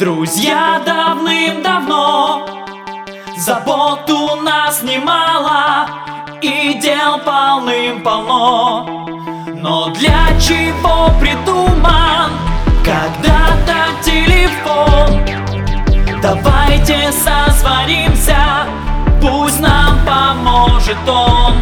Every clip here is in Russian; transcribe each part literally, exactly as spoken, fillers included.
Друзья давным-давно, забот у нас немало и дел полным-полно. Но для чего придуман когда-то телефон? Давайте созвонимся, пусть нам поможет он.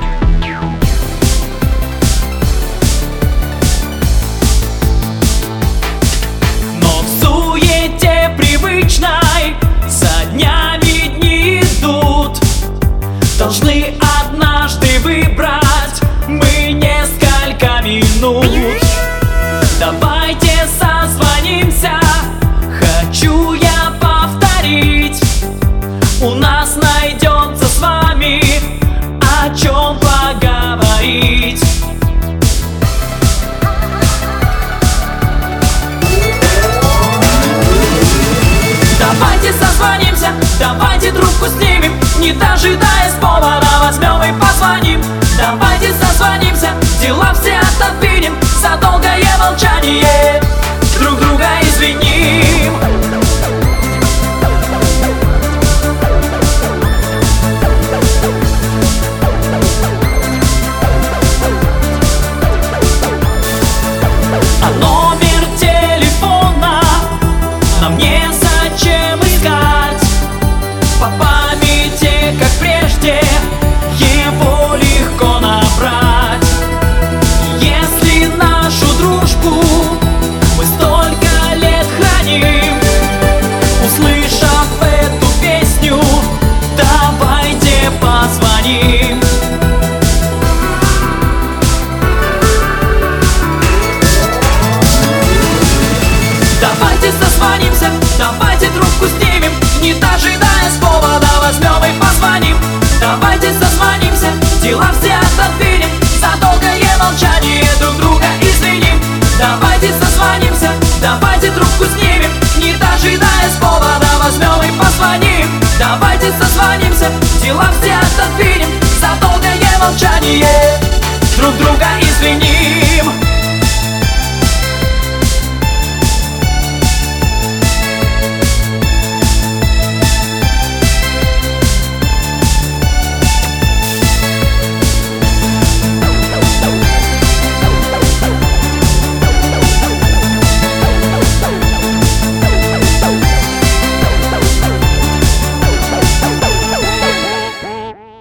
Но в суете привычной за днями дни идут. Должны однажды выбрать мы несколько минут. Давайте созвонимся, хочу я повторить. У нас найдется с вами о чем поговорить. Давайте созвонимся, давайте трубку снимем, не дожидаясь повода, возьмем и позвоним. Давайте созвонимся, дела все отодвинем за долгое молчание.